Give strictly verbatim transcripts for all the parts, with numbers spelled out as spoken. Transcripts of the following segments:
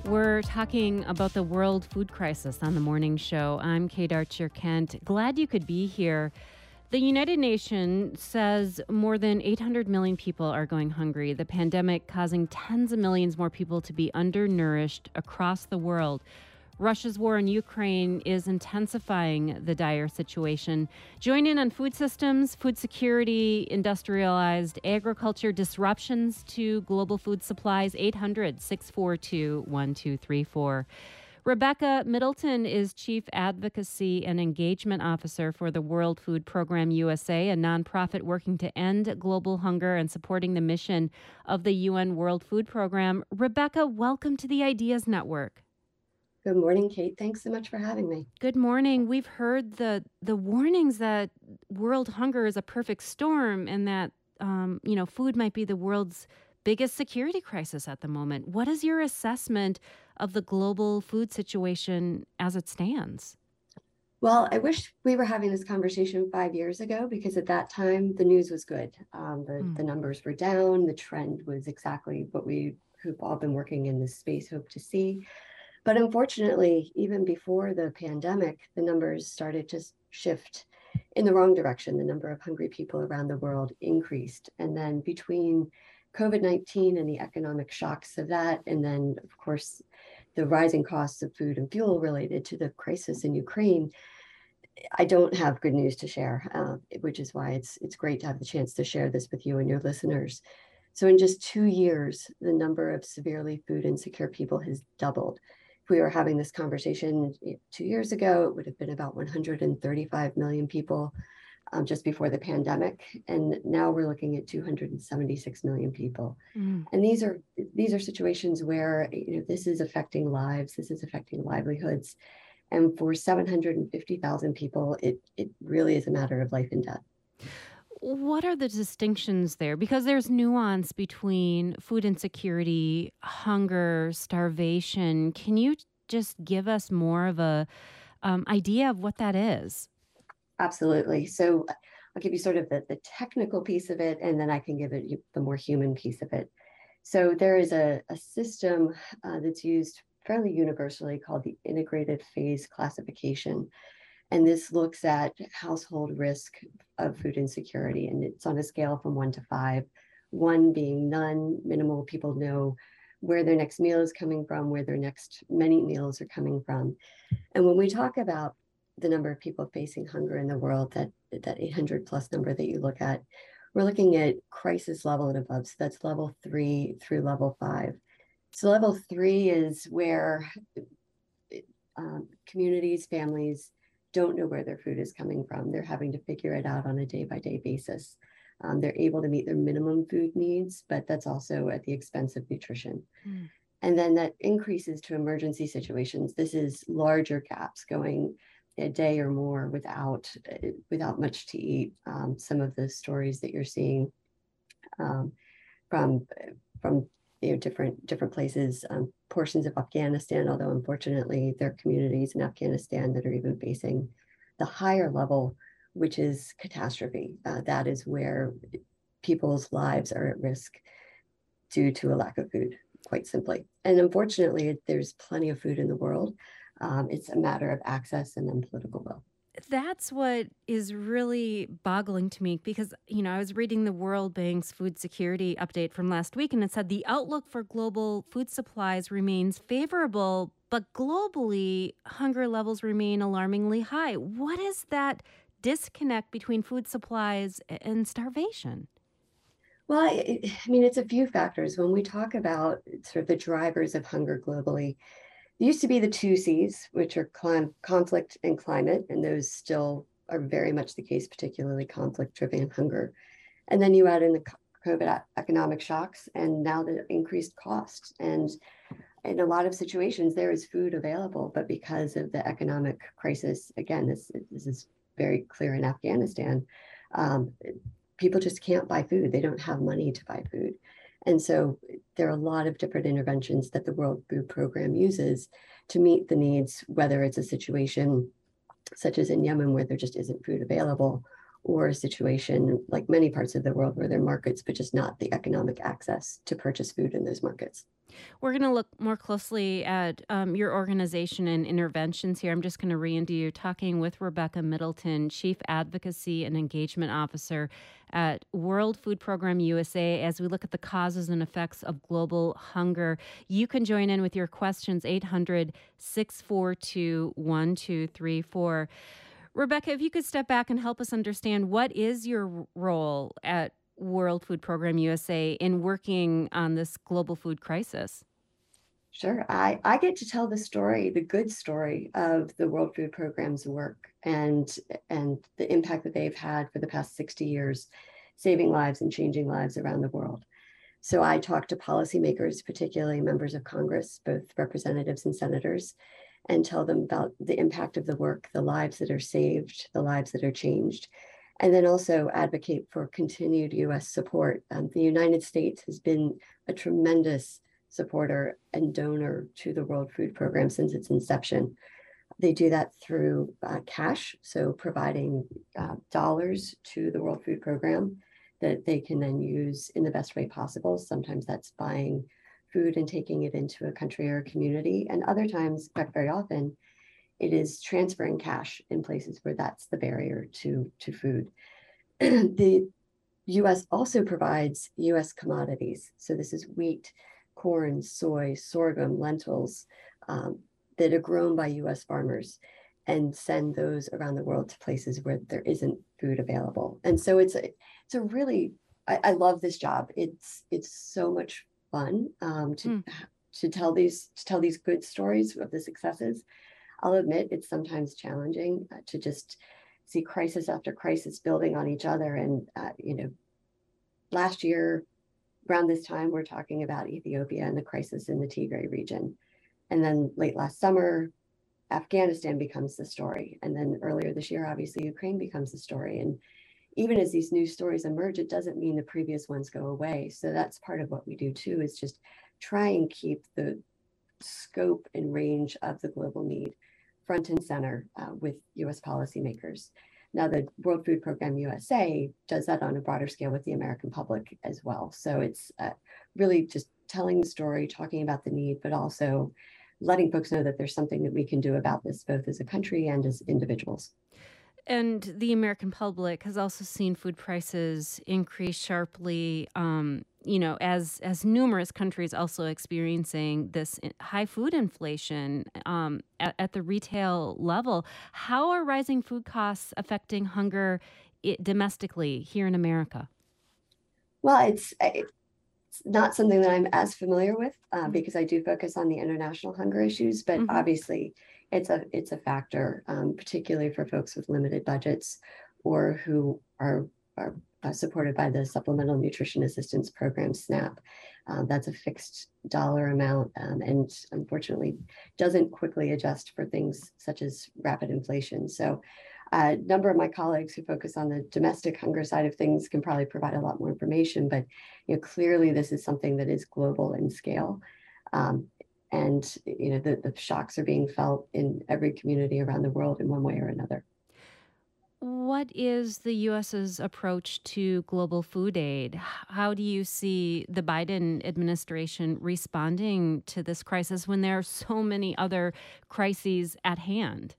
We're talking about the world food crisis on the morning show. I'm Kate Archer Kent. Glad you could be here. The United Nations says more than eight hundred million people are going hungry. The pandemic causing tens of millions more people to be undernourished across the world. Russia's war in Ukraine is intensifying the dire situation. Join in on food systems, food security, industrialized agriculture, disruptions to global food supplies. eight hundred, six four two, one two three four. Rebecca Middleton is Chief Advocacy and Engagement Officer for the World Food Program U S A, a nonprofit working to end global hunger and supporting the mission of the U N World Food Program. Rebecca, welcome to the Ideas Network. Good morning, Kate. Thanks so much for having me. Good morning. We've heard the the warnings that world hunger is a perfect storm and that, um, you know, food might be the world's biggest security crisis at the moment. What is your assessment of the global food situation as it stands? Well, I wish we were having this conversation five years ago because at that time the news was good. Um, the, Mm. the numbers were down. The trend was exactly what we who've all been working in this space hope to see. But unfortunately, even before the pandemic, the numbers started to shift in the wrong direction. The number of hungry people around the world increased. And then between COVID nineteen and the economic shocks of that, and then, of course, the rising costs of food and fuel related to the crisis in Ukraine, I don't have good news to share, uh, which is why it's it's great to have the chance to share this with you and your listeners. So in just two years, the number of severely food insecure people has doubled. If we were having this conversation two years ago, it would have been about one hundred thirty-five million people um, just before the pandemic. And now we're looking at two hundred seventy-six million people. Mm. And these are these are situations where, you know, this is affecting lives, this is affecting livelihoods. And for seven hundred fifty thousand people, it, it really is a matter of life and death. What are the distinctions there? Because there's nuance between food insecurity, hunger, starvation. Can you just give us more of a um, idea of what that is? Absolutely. So I'll give you sort of the, the technical piece of it, and then I can give it the more human piece of it. So there is a, a system uh, that's used fairly universally called the integrated phase classification. And this looks at household risk of food insecurity, and it's on a scale from one to five, one being none, minimal, people know where their next meal is coming from, where their next many meals are coming from. And when we talk about the number of people facing hunger in the world, that, that eight hundred plus number that you look at, we're looking at crisis level and above. So that's level three through level five. So level three is where um, communities, families don't know where their food is coming from. They're having to figure it out on a day by day basis. Um, they're able to meet their minimum food needs, but that's also at the expense of nutrition. Mm. And then that increases to emergency situations. This is larger gaps going a day or more without uh, without much to eat. Um, some of the stories that you're seeing um, from from you know different different places, um, portions of Afghanistan. Although unfortunately, there are communities in Afghanistan that are even facing the higher level, which is catastrophe. Uh, that is where people's lives are at risk due to a lack of food, quite simply. And unfortunately, there's plenty of food in the world. Um, it's a matter of access and then political will. That's what is really boggling to me because, you know, I was reading the World Bank's food security update from last week, and it said the outlook for global food supplies remains favorable, but globally, hunger levels remain alarmingly high. What is that disconnect between food supplies and starvation? Well, I, I mean, it's a few factors. When we talk about sort of the drivers of hunger globally, it used to be the two C's, which are clim- conflict and climate, and those still are very much the case, particularly conflict-driven hunger. And then you add in the COVID economic shocks, and now the increased costs. And in a lot of situations, there is food available, but because of the economic crisis, again, this, this is very clear in Afghanistan, um, people just can't buy food. They don't have money to buy food. And so there are a lot of different interventions that the World Food Program uses to meet the needs, whether it's a situation such as in Yemen where there just isn't food available, or a situation like many parts of the world where there are markets, but just not the economic access to purchase food in those markets. We're going to look more closely at um, your organization and interventions here. I'm just going to re into you talking with Rebecca Middleton, Chief Advocacy and Engagement Officer at World Food Program U S A, as we look at the causes and effects of global hunger. You can join in with your questions, eight hundred, six four two, one two three four. Rebecca, if you could step back and help us understand what is your role at World Food Program U S A in working on this global food crisis? Sure. I, I get to tell the story, the good story of the World Food Program's work and, and the impact that they've had for the past sixty years, saving lives and changing lives around the world. So I talk to policymakers, particularly members of Congress, both representatives and senators, and tell them about the impact of the work, the lives that are saved, the lives that are changed, and then also advocate for continued U S support. Um, the United States has been a tremendous supporter and donor to the World Food Program since its inception. They do that through uh, cash, so providing uh, dollars to the World Food Program that they can then use in the best way possible. Sometimes that's buying food and taking it into a country or a community, and other times, in fact, very often, it is transferring cash in places where that's the barrier to, to food. The U S also provides U S commodities. So this is wheat, corn, soy, sorghum, lentils um, that are grown by U S farmers, and send those around the world to places where there isn't food available. And so it's a, it's a really, I, I love this job. It's it's so much fun um, to Mm. to tell these to tell these good stories of the successes. I'll admit it's sometimes challenging uh, to just see crisis after crisis building on each other. And, uh, you know, last year, around this time, we're talking about Ethiopia and the crisis in the Tigray region. And then late last summer, Afghanistan becomes the story. And then earlier this year, obviously, Ukraine becomes the story. And even as these new stories emerge, it doesn't mean the previous ones go away. So that's part of what we do too, is just try and keep the scope and range of the global need front and center uh, with U S policymakers. Now, the World Food Program U S A does that on a broader scale with the American public as well. So it's uh, really just telling the story, talking about the need, but also letting folks know that there's something that we can do about this, both as a country and as individuals. And the American public has also seen food prices increase sharply, um, you know, as as numerous countries also experiencing this i- high food inflation um, at, at the retail level. How are rising food costs affecting hunger i domestically here in America? Well, it's, it's not something that I'm as familiar with uh, Mm. because I do focus on the international hunger issues, but Mm-hmm. obviously it's a it's a factor, um, particularly for folks with limited budgets or who are are uh, supported by the Supplemental Nutrition Assistance Program, SNAP. Um, that's a fixed dollar amount, um, and unfortunately doesn't quickly adjust for things such as rapid inflation. So a number of my colleagues who focus on the domestic hunger side of things can probably provide a lot more information, but you know, clearly this is something that is global in scale. Um, and you know, the, the shocks are being felt in every community around the world in one way or another. What is the U S's approach to global food aid? H- How do you see the Biden administration responding to this crisis when there are so many other crises at hand?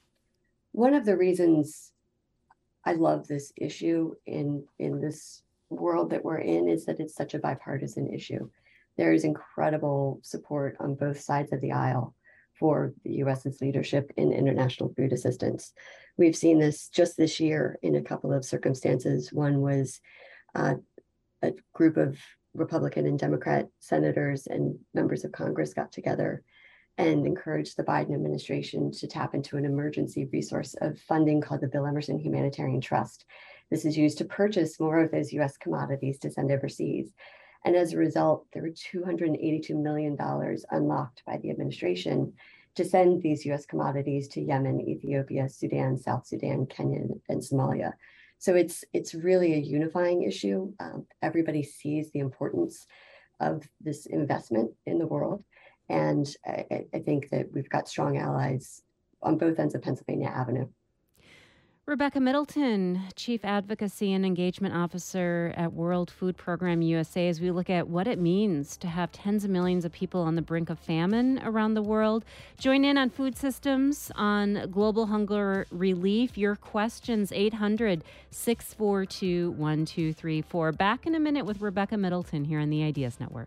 One of the reasons I love this issue in, in this world that we're in is that it's such a bipartisan issue. There is incredible support on both sides of the aisle for the U S's leadership in international food assistance. We've seen this just this year in a couple of circumstances. One was uh, a group of Republican and Democrat senators and members of Congress got together and encouraged the Biden administration to tap into an emergency resource of funding called the Bill Emerson Humanitarian Trust. This is used to purchase more of those U S commodities to send overseas. And as a result, there were two hundred eighty-two million dollars unlocked by the administration to send these U S commodities to Yemen, Ethiopia, Sudan, South Sudan, Kenya, and Somalia. So it's it's really a unifying issue. Um, everybody sees the importance of this investment in the world. And I, I think that we've got strong allies on both ends of Pennsylvania Avenue. Rebecca Middleton, Chief Advocacy and Engagement Officer at World Food Program U S A, as we look at what it means to have tens of millions of people on the brink of famine around the world. Join in on food systems, on global hunger relief. Your questions, eight hundred, six four two, one two three four. Back in a minute with Rebecca Middleton here on the Ideas Network.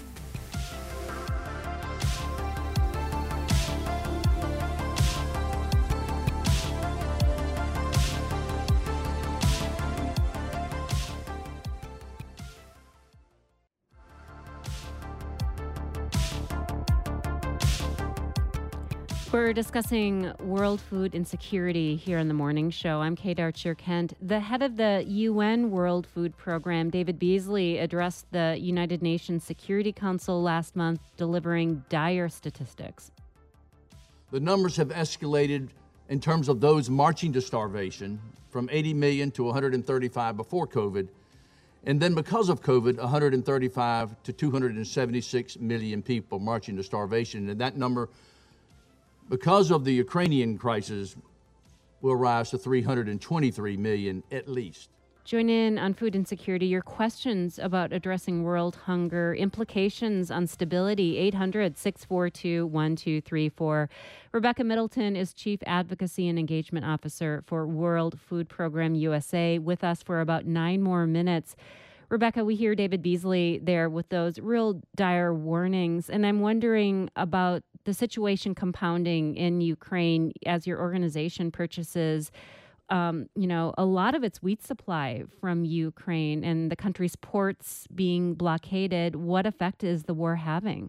We're discussing world food insecurity here on the morning show. I'm Kate Archer-Kent. The head of the U N World Food Program, David Beasley, addressed the United Nations Security Council last month, delivering dire statistics. The numbers have escalated in terms of those marching to starvation from eighty million to one hundred thirty-five before COVID. And then because of COVID, one hundred thirty-five to two hundred seventy-six million people marching to starvation. And that number, because of the Ukrainian crisis, will rise to three hundred twenty-three million at least. Join in on food insecurity. Your questions about addressing world hunger, implications on stability, eight hundred, six four two, one two three four. Rebecca Middleton is Chief Advocacy and Engagement Officer for World Food Program U S A, with us for about nine more minutes. Rebecca, we hear David Beasley there with those real dire warnings, and I'm wondering about the situation compounding in Ukraine as your organization purchases, um, you know, a lot of its wheat supply from Ukraine and the country's ports being blockaded. What effect is the war having?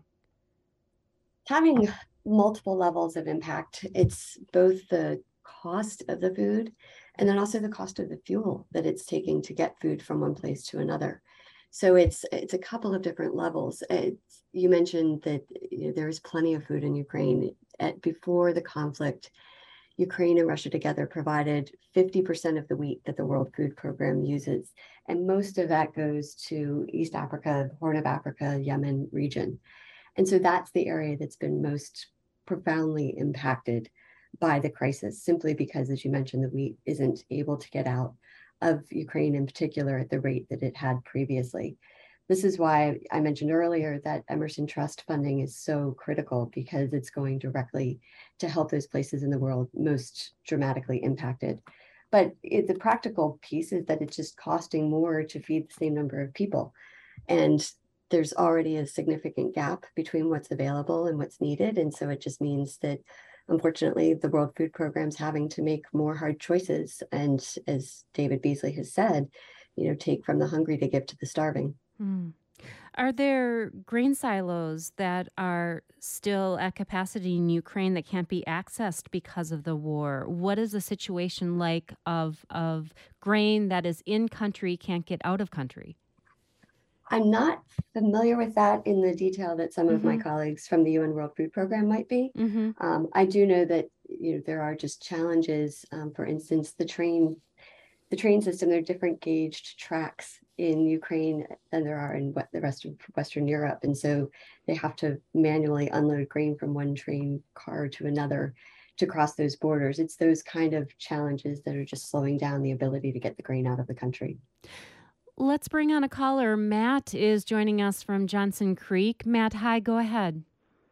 Having multiple levels of impact. It's both the cost of the food and then also the cost of the fuel that it's taking to get food from one place to another. So it's it's a couple of different levels. It's, you mentioned that you know, there is plenty of food in Ukraine. At, before the conflict, Ukraine and Russia together provided fifty percent of the wheat that the World Food Program uses. And most of that goes to East Africa, Horn of Africa, Yemen region. And so that's the area that's been most profoundly impacted by the crisis, simply because, as you mentioned, the wheat isn't able to get out of Ukraine in particular at the rate that it had previously. This is why I mentioned earlier that Emerson Trust funding is so critical, because it's going directly to help those places in the world most dramatically impacted. But it, the practical piece is that it's just costing more to feed the same number of people. And there's already a significant gap between what's available and what's needed. And so it just means that, unfortunately, the World Food Program's having to make more hard choices. And as David Beasley has said, you know, take from the hungry to give to the starving. Hmm. Are there grain silos that are still at capacity in Ukraine that can't be accessed because of the war? What is the situation like of, of grain that is in country, can't get out of country? I'm not familiar with that in the detail that some mm-hmm. of my colleagues from the U N World Food Program might be. Mm-hmm. Um, I do know that you know there are just challenges. Um, for instance, the train, the train system. There are different gauged tracks in Ukraine than there are in the rest of Western Europe, and so they have to manually unload grain from one train car to another to cross those borders. It's those kind of challenges that are just slowing down the ability to get the grain out of the country. Let's bring on a caller. Matt is joining us from Johnson Creek. Matt, hi, go ahead.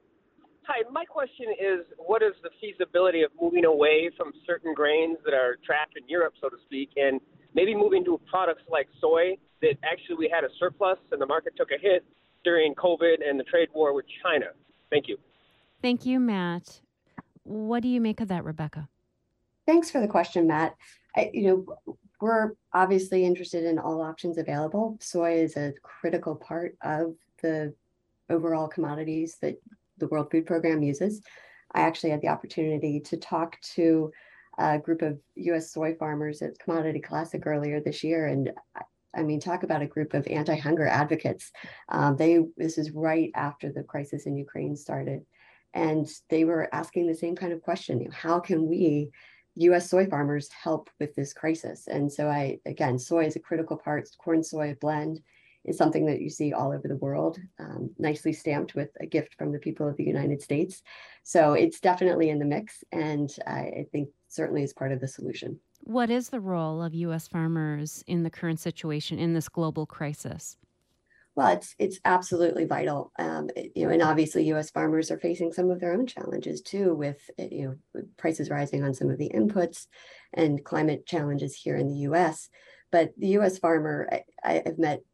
Hi, my question is, what is the feasibility of moving away from certain grains that are trapped in Europe, so to speak, and maybe moving to products like soy that actually we had a surplus and the market took a hit during COVID and the trade war with China? Thank you. Thank you, Matt. What do you make of that, Rebecca? Thanks for the question, Matt. I, you know, we're obviously interested in all options available. Soy is a critical part of the overall commodities that the World Food Program uses. I actually had the opportunity to talk to a group of U S soy farmers at Commodity Classic earlier this year. And I mean, talk about a group of anti-hunger advocates. Um, they this is right after the crisis in Ukraine started. And they were asking the same kind of question, you know, how can we U S soy farmers help with this crisis? And so I, again, soy is a critical part. Corn soy blend is something that you see all over the world, um, nicely stamped with a gift from the people of the United States. So it's definitely in the mix, and I, I think certainly is part of the solution. What is the role of U S farmers in the current situation in this global crisis? Well, it's it's absolutely vital, um, it- you know, and obviously U S farmers are facing some of their own challenges too, with uh, you know with prices rising on some of the inputs, and climate challenges here in the U S. But the U S farmer, I, I've met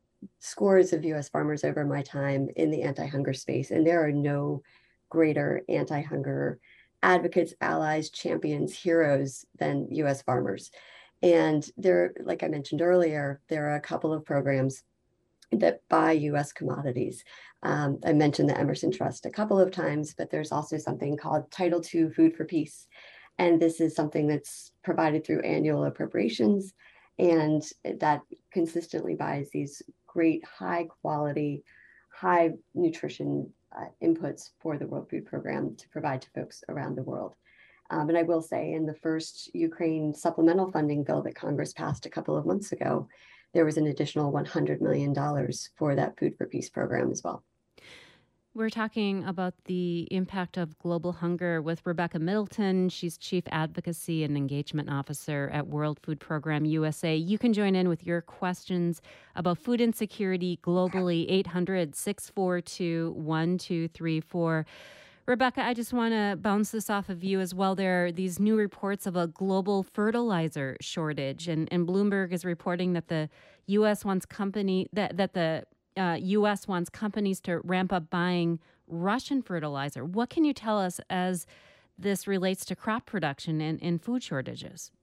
scores of U S farmers over my time in the anti-hunger space, and there are no greater anti-hunger advocates, allies, champions, heroes than U S farmers. And there, like I mentioned earlier, there are a couple of programs that buy U S commodities. Um, I mentioned the Emerson Trust a couple of times, but there's also something called Title two Food for Peace. And this is something that's provided through annual appropriations, and that consistently buys these great, high quality, high nutrition uh, inputs for the World Food Program to provide to folks around the world. Um, and I will say, in the first Ukraine supplemental funding bill that Congress passed a couple of months ago, there was an additional one hundred million dollars for that Food for Peace program as well. We're talking about the impact of global hunger with Rebecca Middleton. She's Chief Advocacy and Engagement Officer at World Food Program U S A. You can join in with your questions about food insecurity globally, eight hundred, six four two, one two three four. Rebecca, I just want to bounce this off of you as well. There are these new reports of a global fertilizer shortage, and, and Bloomberg is reporting that the U S wants company that that the uh, U S wants companies to ramp up buying Russian fertilizer. What can you tell us as this relates to crop production and, and food shortages?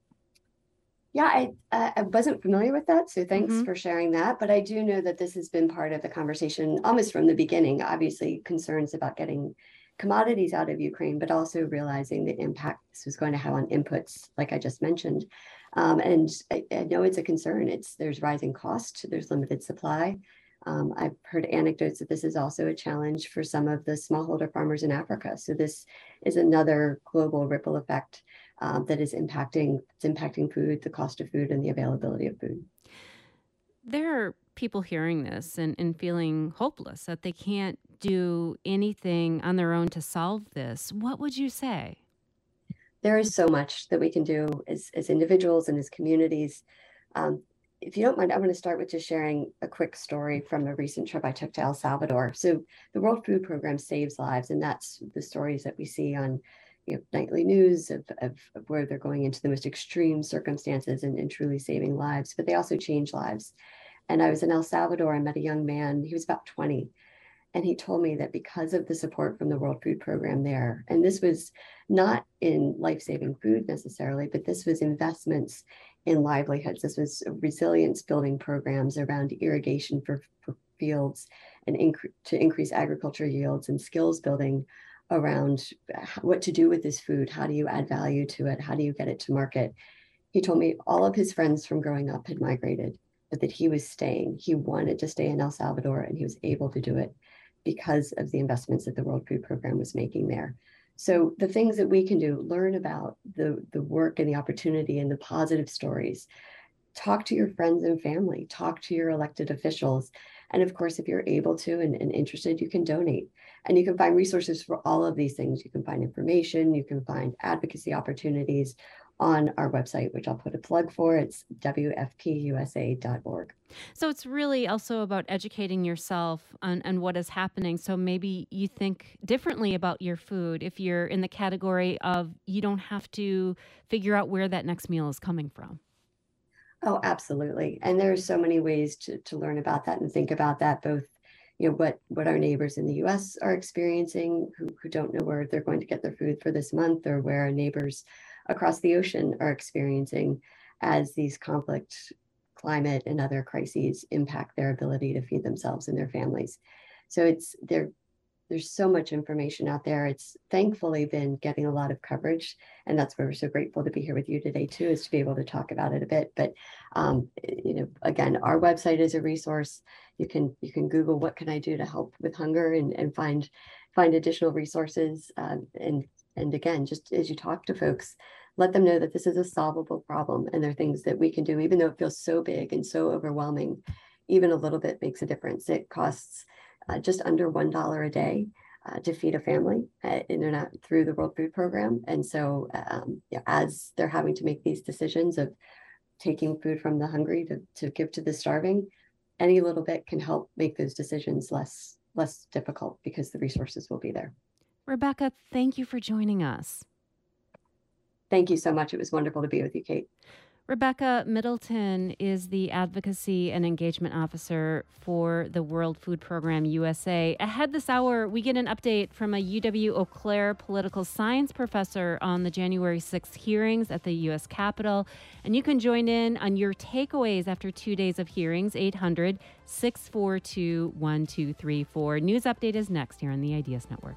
Yeah, I uh, I wasn't familiar with that, so thanks Mm-hmm. for sharing that. But I do know that this has been part of the conversation almost from the beginning. Obviously, concerns about getting commodities out of Ukraine, but also realizing the impact this was going to have on inputs, like I just mentioned. Um, and I, I know it's a concern. It's there's rising cost, there's limited supply. Um, I've heard anecdotes that this is also a challenge for some of the smallholder farmers in Africa. So this is another global ripple effect um, that is impacting it's impacting food, the cost of food, and the availability of food. There are people hearing this and, and feeling hopeless that they can't do anything on their own to solve this. What would you say? There is so much that we can do as, as individuals and as communities. Um, if you don't mind, I'm going to start with just sharing a quick story from a recent trip I took to El Salvador. So the World Food Program saves lives, and that's the stories that we see on you know, nightly news of, of, of where they're going into the most extreme circumstances and, and truly saving lives, but they also change lives. And I was in El Salvador. I met a young man, he was about twenty. And he told me that because of the support from the World Food Program there, and this was not in life-saving food necessarily, but this was investments in livelihoods. This was resilience building programs around irrigation for, for fields and inc- to increase agriculture yields, and skills building around what to do with this food. How do you add value to it? How do you get it to market? He told me all of his friends from growing up had migrated, but that he was staying. He wanted to stay in El Salvador, and he was able to do it because of the investments that the World Food Program was making there. So the things that we can do, learn about the, the work and the opportunity and the positive stories. Talk to your friends and family, talk to your elected officials. And of course, if you're able to and, and interested, you can donate. And you can find resources for all of these things. You can find information, you can find advocacy opportunities on our website, which I'll put a plug for. It's W F P U S A dot org. So it's really also about educating yourself on, on what is happening. So maybe you think differently about your food if you're in the category of you don't have to figure out where that next meal is coming from. Oh, absolutely. And there's so many ways to, to learn about that and think about that, both you know what what our neighbors in the U S are experiencing who, who don't know where they're going to get their food for this month, or where our neighbors across the ocean are experiencing as these conflict, climate, and other crises impact their ability to feed themselves and their families. So it's there. There's so much information out there. It's thankfully been getting a lot of coverage, and that's why we're so grateful to be here with you today too, is to be able to talk about it a bit. But um, you know, again, our website is a resource. You can you can Google what can I do to help with hunger, and, and find find additional resources. Uh, and and again, just as you talk to folks, let them know that this is a solvable problem, and there are things that we can do, even though it feels so big and so overwhelming. Even a little bit makes a difference. It costs uh, just under one dollar a day uh, to feed a family, uh, and they're not through the World Food Program. And so um, yeah, as they're having to make these decisions of taking food from the hungry to, to give to the starving, any little bit can help make those decisions less less difficult because the resources will be there. Rebecca, thank you for joining us. Thank you so much. It was wonderful to be with you, Kate. Rebecca Middleton is the Advocacy and Engagement Officer for the World Food Program U S A. Ahead this hour, we get an update from a U W-Eau Claire political science professor on the January sixth hearings at the U S Capitol. And you can join in on your takeaways after two days of hearings, eight hundred, six four two, one two three four. News Update is next here on the Ideas Network.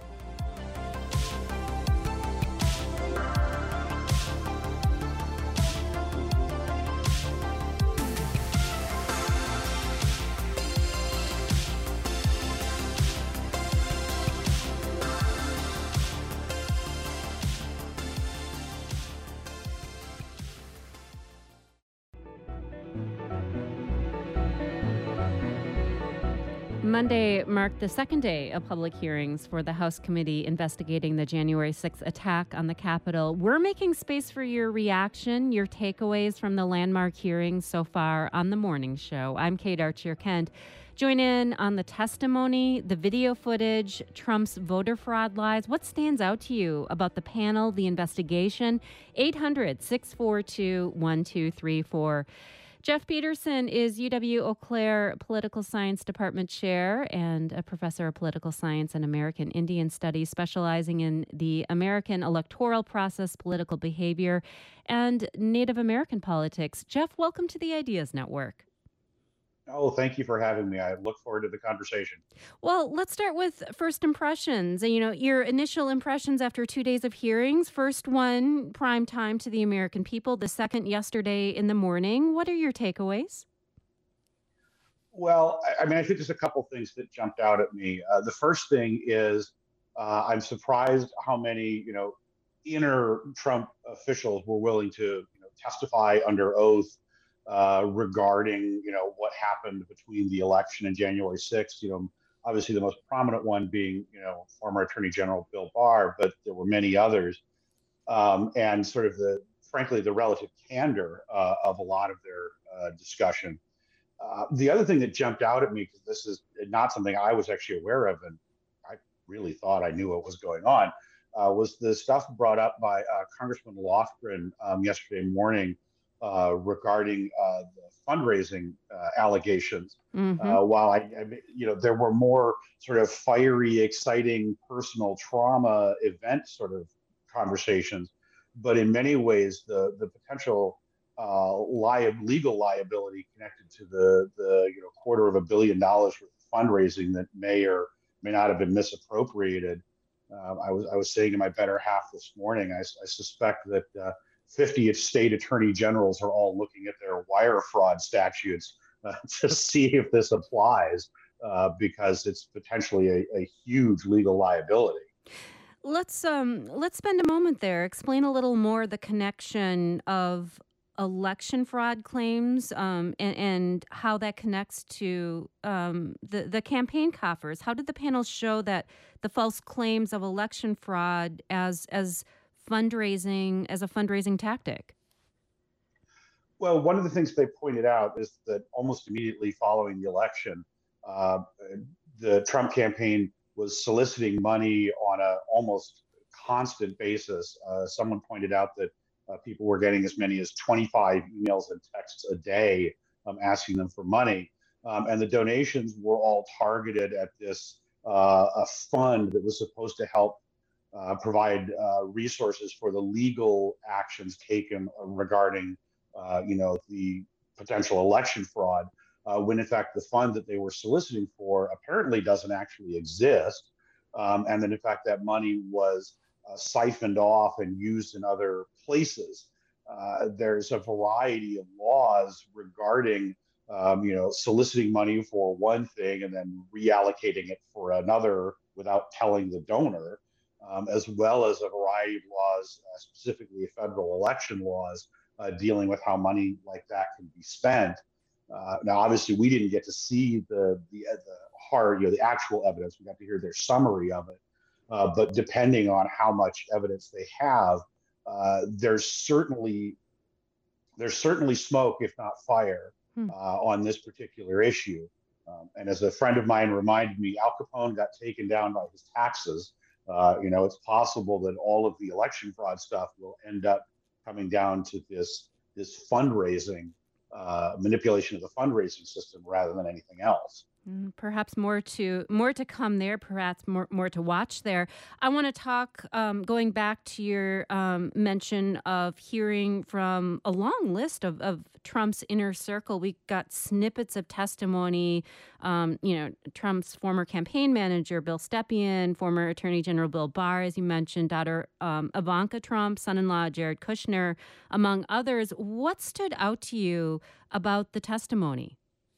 Monday marked the second day of public hearings for the House committee investigating the January sixth attack on the Capitol. We're making space for your reaction, your takeaways from the landmark hearings so far on The Morning Show. I'm Kate Archer-Kent. Join in on the testimony, the video footage, Trump's voter fraud lies. What stands out to you about the panel, the investigation? eight hundred, six four two, one two three four. Jeff Peterson is U W-Eau Claire Political Science Department Chair and a professor of political science and American Indian Studies, specializing in the American electoral process, political behavior, and Native American politics. Jeff, welcome to the Ideas Network. Oh, thank you for having me. I look forward to the conversation. Well, let's start with first impressions. You know, your initial impressions after two days of hearings. First one, prime time to the American people. The second, yesterday in the morning. What are your takeaways? Well, I, I mean, I think there's a couple things that jumped out at me. Uh, the first thing is uh, I'm surprised how many, you know, inner Trump officials were willing to, you know, testify under oath Uh, regarding, you know, what happened between the election and January sixth. You know, obviously the most prominent one being, you know, former Attorney General Bill Barr, but there were many others. Um, and sort of the, frankly, the relative candor uh, of a lot of their uh, discussion. Uh, the other thing that jumped out at me, because this is not something I was actually aware of, and I really thought I knew what was going on, uh, was the stuff brought up by uh, Congressman Lofgren um, yesterday morning Uh, regarding uh, the fundraising uh, allegations. Mm-hmm. Uh, while I, I, you know, there were more sort of fiery, exciting personal trauma event sort of conversations, but in many ways, the the potential uh, li- legal liability connected to the the you know quarter of a billion dollars worth of fundraising that may or may not have been misappropriated. Uh, I was I was saying to my better half this morning, I, I suspect that. Uh, fifty state attorney generals are all looking at their wire fraud statutes uh, to see if this applies, uh, because it's potentially a, a huge legal liability. Let's um let's spend a moment there. Explain a little more the connection of election fraud claims um, and, and how that connects to um, the the campaign coffers. How did the panel show that the false claims of election fraud as as fundraising as a fundraising tactic? Well, one of the things they pointed out is that almost immediately following the election, uh, the Trump campaign was soliciting money on a almost constant basis. Uh, someone pointed out that uh, people were getting as many as twenty-five emails and texts a day um, asking them for money. Um, and the donations were all targeted at this uh, a fund that was supposed to help Uh, provide uh, resources for the legal actions taken regarding, uh, you know, the potential election fraud, uh, when in fact the fund that they were soliciting for apparently doesn't actually exist, um, and that in fact that money was uh, siphoned off and used in other places. Uh, there's a variety of laws regarding, um, you know, soliciting money for one thing and then reallocating it for another without telling the donor. Um, as well as a variety of laws, uh, specifically federal election laws, uh, dealing with how money like that can be spent. Uh, now, obviously, we didn't get to see the, the the hard, you know, the actual evidence. We got to hear their summary of it. Uh, but depending on how much evidence they have, uh, there's certainly there's certainly smoke, if not fire, Hmm. uh, on this particular issue. Um, and as a friend of mine reminded me, Al Capone got taken down by his taxes. Uh, you know, it's possible that all of the election fraud stuff will end up coming down to this this fundraising, uh, manipulation of the fundraising system rather than anything else. Mm, Perhaps more to more to come there. Perhaps more more to watch there. I want to talk, um, going back to your um, mention of hearing from a long list of, of Trump's inner circle. We got snippets of testimony. Um, you know, Trump's former campaign manager Bill Stepien, former Attorney General Bill Barr, as you mentioned, daughter um, Ivanka Trump, son-in-law Jared Kushner, among others. What stood out to you about the testimony?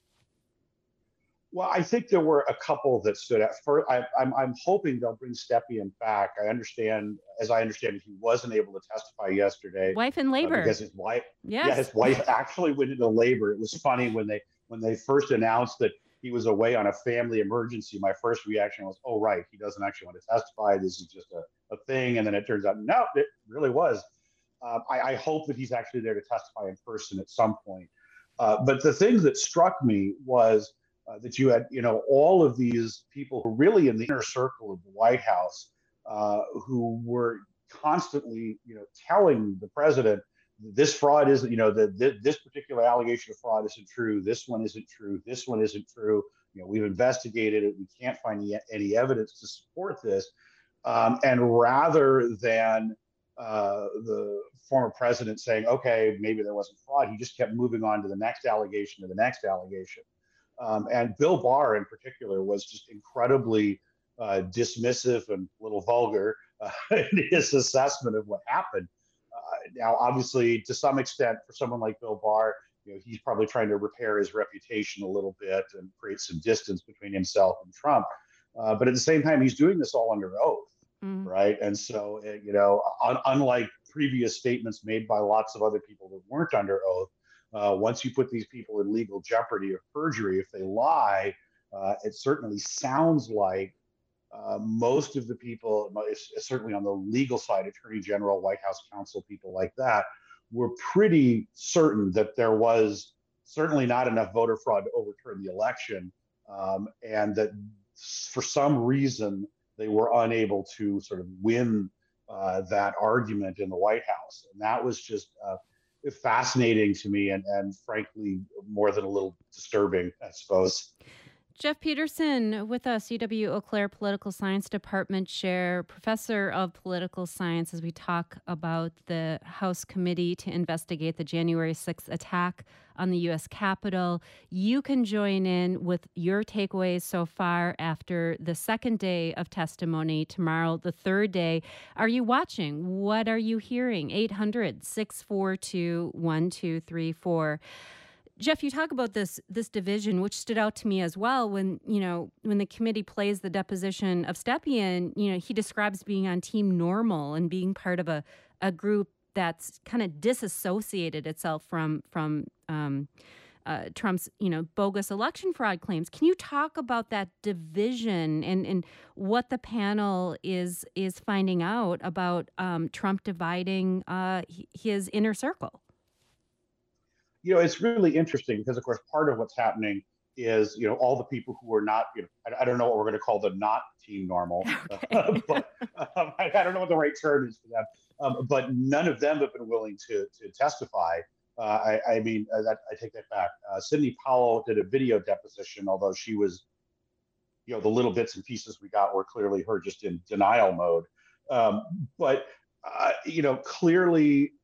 Well, I think there were a couple that stood out. First, I, I'm I'm hoping they'll bring Stepien back. I understand, as I understand it, he wasn't able to testify yesterday Wife in uh, labor. because his wife, yeah, Yes. his wife actually went into labor. It was funny when they when they first announced that he was away on a family emergency. My first reaction was, "Oh, right, he doesn't actually want to testify. This is just a, a thing." And then it turns out, no, it really was. Uh, I, I hope that he's actually there to testify in person at some point. Uh, but the thing that struck me was uh, that you had, you know, all of these people who were really in the inner circle of the White House, uh, who were constantly, you know, telling the president, this fraud isn't, you know, that this particular allegation of fraud isn't true. This one isn't true. This one isn't true. You know, we've investigated it. We can't find any, any evidence to support this. Um, and rather than uh, the former president saying, okay, maybe there wasn't fraud, he just kept moving on to the next allegation, to the next allegation. Um, and Bill Barr in particular was just incredibly uh, dismissive and a little vulgar uh, in his assessment of what happened. Uh, now, obviously, to some extent, for someone like Bill Barr, you know, he's probably trying to repair his reputation a little bit and create some distance between himself and Trump. Uh, but at the same time, he's doing this all under oath, mm. right? And so, uh, you know, un- unlike previous statements made by lots of other people that weren't under oath, uh, once you put these people in legal jeopardy of perjury, if they lie, uh, it certainly sounds like Uh, most of the people, certainly on the legal side, Attorney General, White House counsel, people like that, were pretty certain that there was certainly not enough voter fraud to overturn the election, um, and that for some reason they were unable to sort of win uh, that argument in the White House. And that was just uh, fascinating to me, and, and frankly, more than a little disturbing, I suppose. Jeff Peterson with us, U W Eau Claire Political Science Department Chair, Professor of Political Science, as we talk about the House Committee to investigate the January sixth attack on the U S Capitol. You can join in with your takeaways so far after the second day of testimony, tomorrow, the third day. Are you watching? What are you hearing? eight hundred, six four two, one two three four. Jeff, you talk about this this division, which stood out to me as well when, you know, when the committee plays the deposition of Stepien, you know, he describes being on Team Normal and being part of a, a group that's kind of disassociated itself from from um, uh, Trump's, you know, bogus election fraud claims. Can you talk about that division and, and what the panel is is finding out about um, Trump dividing uh, his inner circle? You know, it's really interesting because, of course, part of what's happening is, you know, all the people who are not, you know, I, I don't know what we're going to call the not Team Normal, okay. but um, I, I don't know what the right term is for them. Um, but none of them have been willing to to testify. Uh, I, I mean, uh, that, I take that back. Uh, Sidney Powell did a video deposition, although she was, you know, the little bits and pieces we got were clearly her just in denial mode. Um, but, uh, you know, clearly,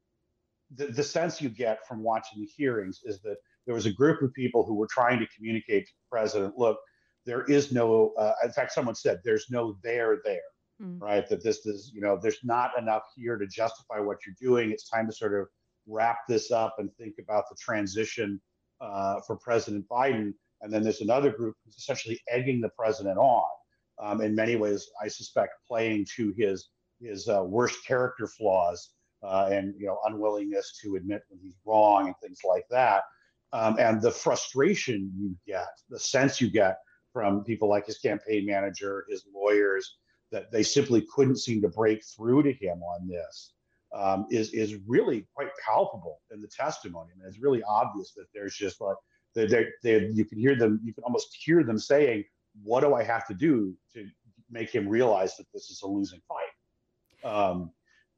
The, the sense you get from watching the hearings is that there was a group of people who were trying to communicate to the president, look, there is no, uh, in fact, someone said there's no there there, mm. right? That this is, you know, there's not enough here to justify what you're doing. It's time to sort of wrap this up and think about the transition uh, for President Biden. And then there's another group who's essentially egging the president on, um, in many ways, I suspect, playing to his, his uh, worst character flaws. Uh, and, you know, unwillingness to admit when he's wrong and things like that. Um, and the frustration you get, the sense you get from people like his campaign manager, his lawyers, that they simply couldn't seem to break through to him on this, um, is is really quite palpable in the testimony. I mean, it's really obvious that there's just like they they they you can hear them, you can almost hear them saying, "What do I have to do to make him realize that this is a losing fight?" Um,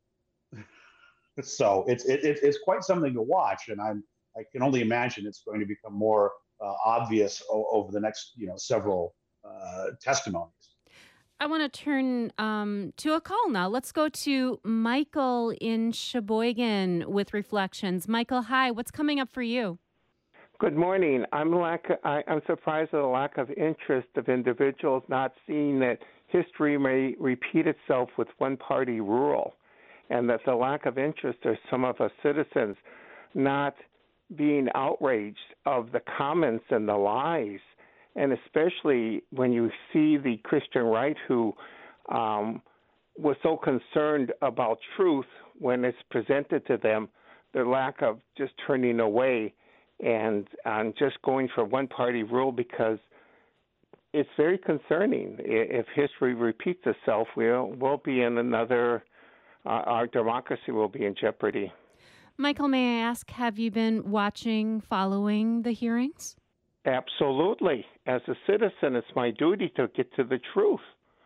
so it's it, it, it's quite something to watch, and I'm I can only imagine it's going to become more uh, obvious o- over the next you know several uh, testimonies. I want to turn um, to a call now. Let's go to Michael in Sheboygan with reflections. Michael, hi. What's coming up for you? Good morning. I'm lack. I, I'm surprised at the lack of interest of individuals not seeing that history may repeat itself with one-party rule, and that the lack of interest of some of us citizens not being outraged of the comments and the lies. And especially when you see the Christian right who um, was so concerned about truth when it's presented to them, their lack of just turning away and um, just going for one-party rule, because it's very concerning. If history repeats itself, we'll, we'll be in another, uh, our democracy will be in jeopardy. Michael, may I ask, have you been watching, following the hearings? Absolutely. As a citizen, it's my duty to get to the truth.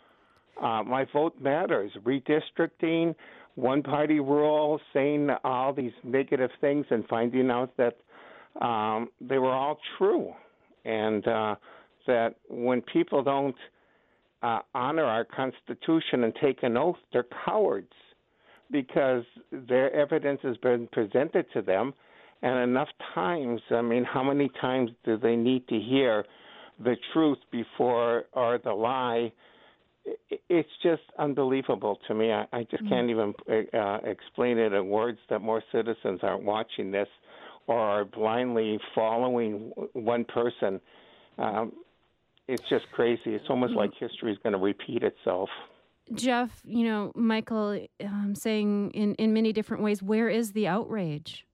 Uh, my vote matters. Redistricting, one-party rule, saying all these negative things and finding out that um, they were all true. And uh, that when people don't uh, honor our Constitution and take an oath, they're cowards, because their evidence has been presented to them. And enough times, I mean, how many times do they need to hear the truth before, or the lie? It's just unbelievable to me. I, I just can't even uh, explain it in words that more citizens aren't watching this or are blindly following one person. Um, it's just crazy. It's almost like history is going to repeat itself. Jeff, you know, Michael um, saying in, in many different ways, where is the outrage?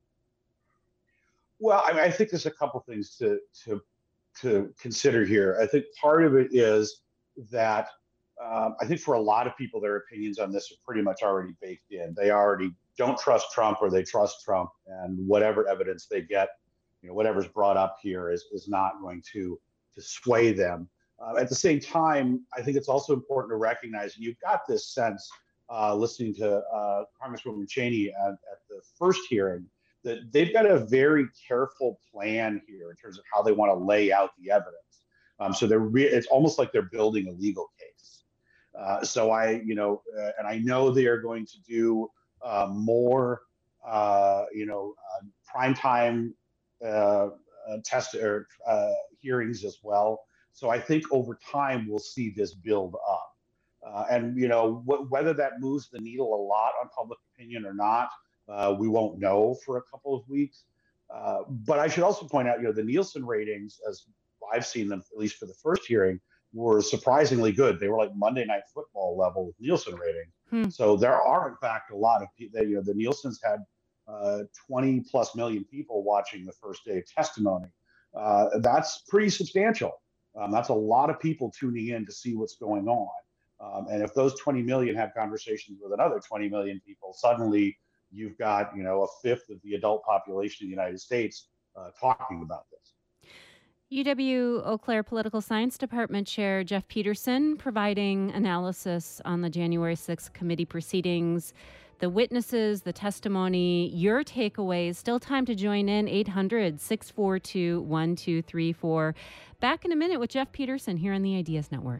Well, I mean, I think there's a couple things to to to consider here. I think part of it is that um, I think for a lot of people, their opinions on this are pretty much already baked in. They already don't trust Trump, or they trust Trump, and whatever evidence they get, you know, whatever's brought up here is is not going to to sway them. Uh, at the same time, I think it's also important to recognize, and you've got this sense uh, listening to uh, Congresswoman Cheney at, at the first hearing, that they've got a very careful plan here in terms of how they want to lay out the evidence. Um, so they're re- it's almost like they're building a legal case. Uh, so I, you know, uh, and I know they are going to do uh, more, uh, you know, uh, primetime uh, uh, test or uh, hearings as well. So I think over time we'll see this build up, uh, and you know wh- whether that moves the needle a lot on public opinion or not. Uh, we won't know for a couple of weeks. Uh, but I should also point out, you know, the Nielsen ratings, as I've seen them, at least for the first hearing, were surprisingly good. They were like Monday Night Football level with Nielsen ratings. Hmm. So there are, in fact, a lot of people. You know, the Nielsen's had uh, twenty plus million people watching the first day of testimony. Uh, that's pretty substantial. Um, that's a lot of people tuning in to see what's going on. Um, and if those twenty million have conversations with another twenty million people, suddenly you've got, you know, a fifth of the adult population of the United States uh, talking about this. U W Eau Claire Political Science Department Chair Jeff Peterson providing analysis on the January sixth committee proceedings, the witnesses, the testimony, your takeaways. Still time to join in, eight hundred, six four two, one two three four. Back in a minute with Jeff Peterson here on the Ideas Network.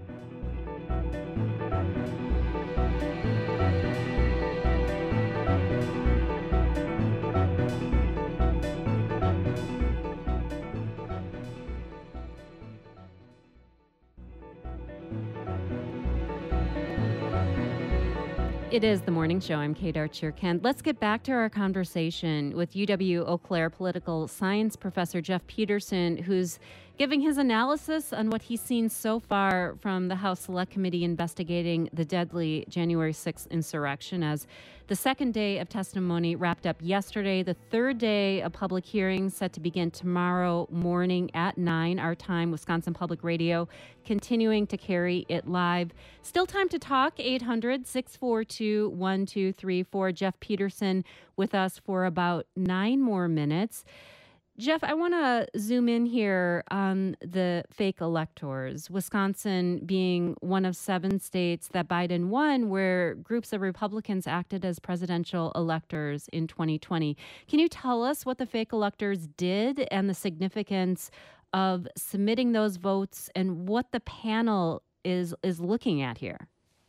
It is the morning show. I'm Kate Archer-Kent. Let's get back to our conversation with U W Eau Claire political science professor Jeff Peterson, who's giving his analysis on what he's seen so far from the House Select Committee investigating the deadly January sixth insurrection, as the second day of testimony wrapped up yesterday. The third day of public hearings set to begin tomorrow morning at nine our time. Wisconsin Public Radio continuing to carry it live. Still time to talk. eight hundred, six four two, one two three four. Jeff Peterson with us for about nine more minutes. Jeff, I want to zoom in here on the fake electors, Wisconsin being one of seven states that Biden won, where groups of Republicans acted as presidential electors in twenty twenty. Can you tell us what the fake electors did and the significance of submitting those votes and what the panel is is looking at here?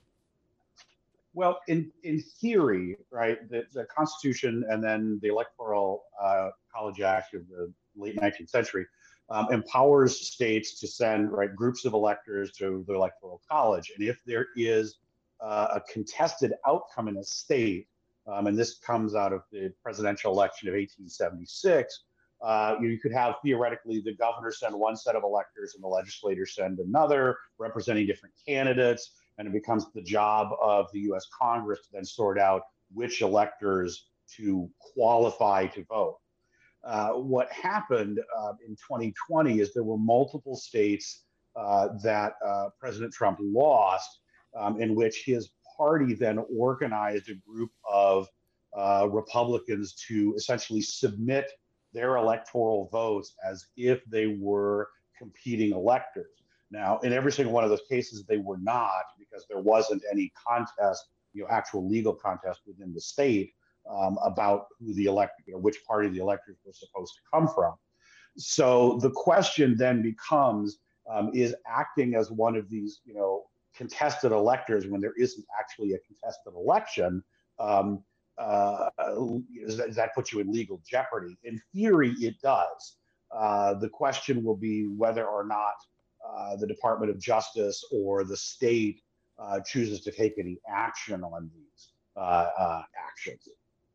Well, in, in theory, right, the, the Constitution and then the Electoral uh, College Act of the late nineteenth century um, empowers states to send right groups of electors to the Electoral College. And if there is uh, a contested outcome in a state, um, and this comes out of the presidential election of eighteen seventy-six, uh, you could have theoretically the governor send one set of electors and the legislators send another, representing different candidates. And it becomes the job of the U S Congress to then sort out which electors to qualify to vote. Uh, what happened uh, in twenty twenty is there were multiple states uh, that uh, President Trump lost, um, in which his party then organized a group of uh, Republicans to essentially submit their electoral votes as if they were competing electors. Now, in every single one of those cases, they were not, because there wasn't any contest, you know, actual legal contest within the state um, about who the elect, you know, which party the electors were supposed to come from. So the question then becomes, um, is acting as one of these, you know, contested electors when there isn't actually a contested election, um, uh, does, that, does that put you in legal jeopardy? In theory, it does. Uh, the question will be whether or not Uh, the Department of Justice or the state uh, chooses to take any action on these uh, uh, actions.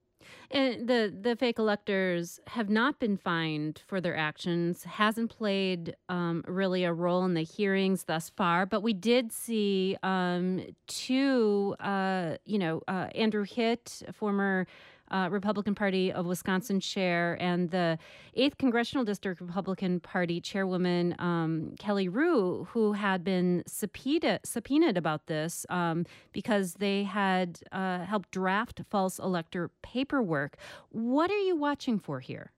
And the, the fake electors have not been fined for their actions, hasn't played um, really a role in the hearings thus far. But we did see um, two, uh, you know, uh, Andrew Hitt, former Uh, Republican Party of Wisconsin chair, and the eighth Congressional District Republican Party chairwoman, um, Kelly Rue, who had been subpoenaed, subpoenaed about this um, because they had uh, helped draft false elector paperwork. What are you watching for here?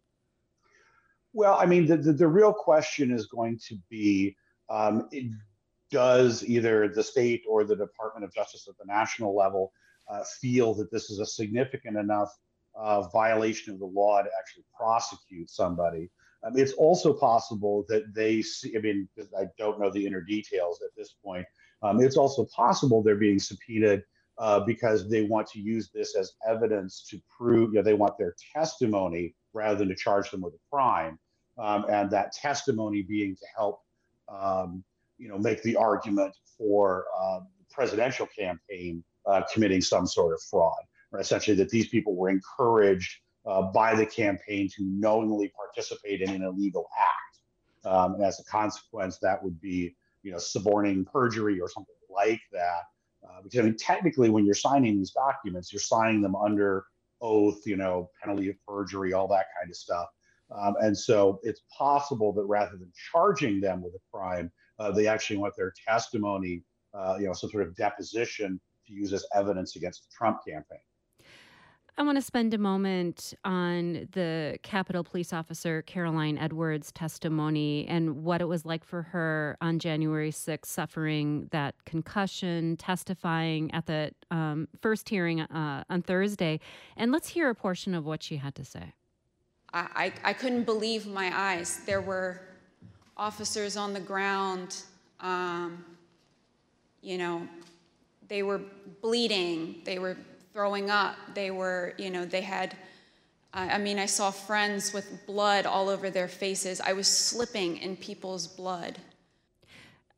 Well, I mean, the, the, the real question is going to be, um, it, does either the state or the Department of Justice at the national level Uh, feel that this is a significant enough uh, violation of the law to actually prosecute somebody. Um, it's also possible that they see, I mean, I don't know the inner details at this point. Um, it's also possible they're being subpoenaed uh, because they want to use this as evidence to prove, you know, they want their testimony rather than to charge them with a crime. Um, and that testimony being to help, um, you know, make the argument for uh, the presidential campaign Uh, committing some sort of fraud, or essentially that these people were encouraged uh, by the campaign to knowingly participate in an illegal act. Um, and as a consequence, that would be, you know, suborning perjury or something like that. Uh, because I mean, technically, when you're signing these documents, you're signing them under oath, you know, penalty of perjury, all that kind of stuff. Um, and so it's possible that rather than charging them with a crime, uh, they actually want their testimony, uh, you know, some sort of deposition to use as evidence against the Trump campaign. I want to spend a moment on the Capitol Police Officer Caroline Edwards' testimony and what it was like for her on January sixth, suffering that concussion, testifying at the um, first hearing uh, on Thursday. And let's hear a portion of what she had to say. I, I, I couldn't believe my eyes. There were officers on the ground, um, you know, they were bleeding, they were throwing up, they were, you know, they had, uh, I mean, I saw friends with blood all over their faces. I was slipping in people's blood.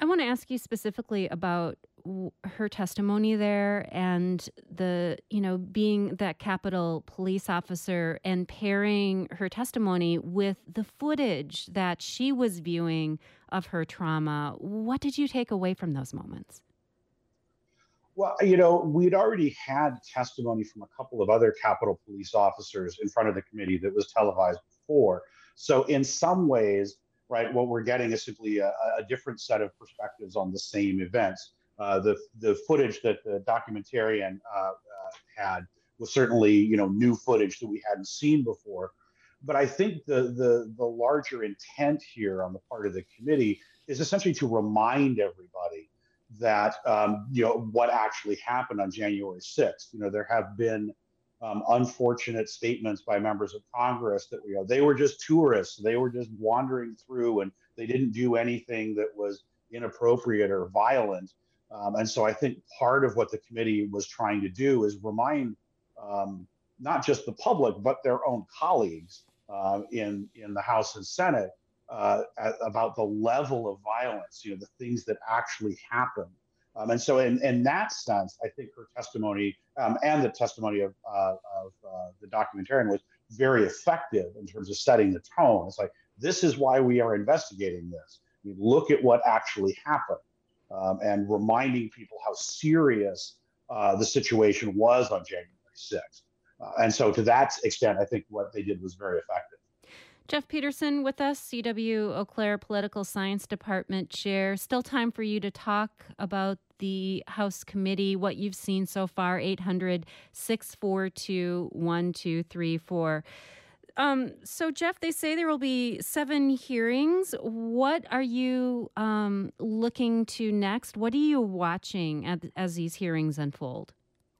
I want to ask you specifically about w- her testimony there and the, you know, being that Capitol police officer and pairing her testimony with the footage that she was viewing of her trauma. What did you take away from those moments? Well, you know, we'd already had testimony from a couple of other Capitol police officers in front of the committee that was televised before. So in some ways, right, what we're getting is simply a, a different set of perspectives on the same events. Uh, the the footage that the documentarian uh, uh, had was certainly, you know, new footage that we hadn't seen before. But I think the the the larger intent here on the part of the committee is essentially to remind everybody that um, you know what actually happened on January sixth. You know, there have been um, unfortunate statements by members of Congress that you know they were just tourists, they were just wandering through, and they didn't do anything that was inappropriate or violent. Um, and so I think part of what the committee was trying to do is remind um, not just the public but their own colleagues uh, in in the House and Senate Uh, about the level of violence, you know, the things that actually happen. Um, and so in, in that sense, I think her testimony um, and the testimony of, uh, of uh, the documentarian was very effective in terms of setting the tone. It's like, this is why we are investigating this. I mean, look at what actually happened um, and reminding people how serious uh, the situation was on January sixth. Uh, and so to that extent, I think what they did was very effective. Jeff Peterson with us, C W Eau Claire Political Science Department Chair. Still time for you to talk about the House Committee, what you've seen so far, eight hundred, six four two, one two three four. Um, so, Jeff, they say there will be seven hearings. What are you um, looking to next? What are you watching as, as these hearings unfold?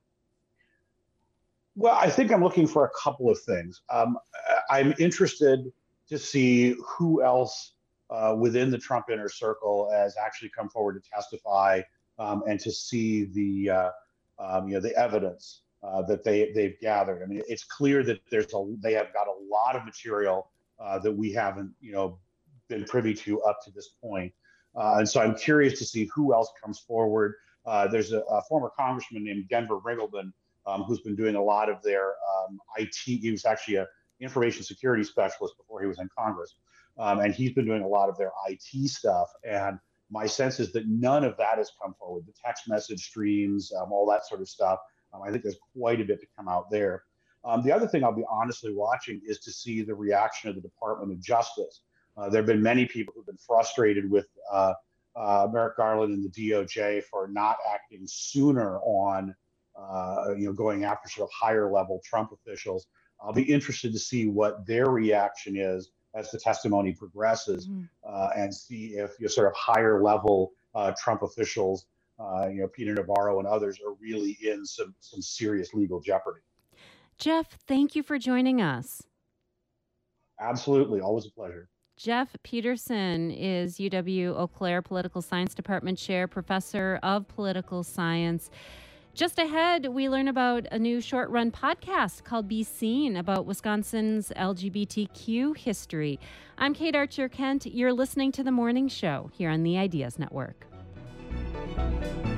Well, I think I'm looking for a couple of things. Um, I'm interested to see who else uh, within the Trump inner circle has actually come forward to testify um, and to see the uh, um, you know the evidence uh, that they they've gathered. I mean, it's clear that there's a they have got a lot of material uh, that we haven't you know been privy to up to this point, uh, and so I'm curious to see who else comes forward. Uh, there's a, a former congressman named Denver Riggleman. Um, who's been doing a lot of their um, I T. He was actually a information security specialist before he was in Congress. Um, and he's been doing a lot of their I T stuff. And my sense is that none of that has come forward. The text message streams, um, all that sort of stuff. Um, I think there's quite a bit to come out there. Um, the other thing I'll be honestly watching is to see the reaction of the Department of Justice. Uh, there have been many people who've been frustrated with uh, uh, Merrick Garland and the D O J for not acting sooner on Uh, you know, going after sort of higher level Trump officials. I'll be interested to see what their reaction is as the testimony progresses, mm-hmm. uh, and see if you know, sort of higher level uh, Trump officials, uh, you know, Peter Navarro and others, are really in some some serious legal jeopardy. Jeff, thank you for joining us. Absolutely, always a pleasure. Jeff Peterson is U W Eau Claire Political Science Department Chair, Professor of Political Science. Just ahead, we learn about a new short-run podcast called Be Seen about Wisconsin's L G B T Q history. I'm Kate Archer Kent. You're listening to The Morning Show here on the Ideas Network.